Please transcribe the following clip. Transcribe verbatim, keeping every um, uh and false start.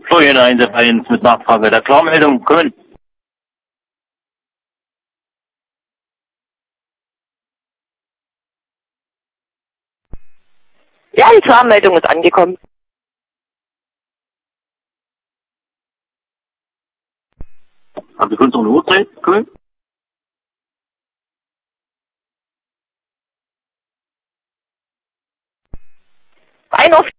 Steuereinsatz eins mit Nachfrage der Klarmeldung Köln. Ja, die Klarmeldung ist angekommen. Haben Sie kurz noch eine Uhrzeit, Köln? ein Uhr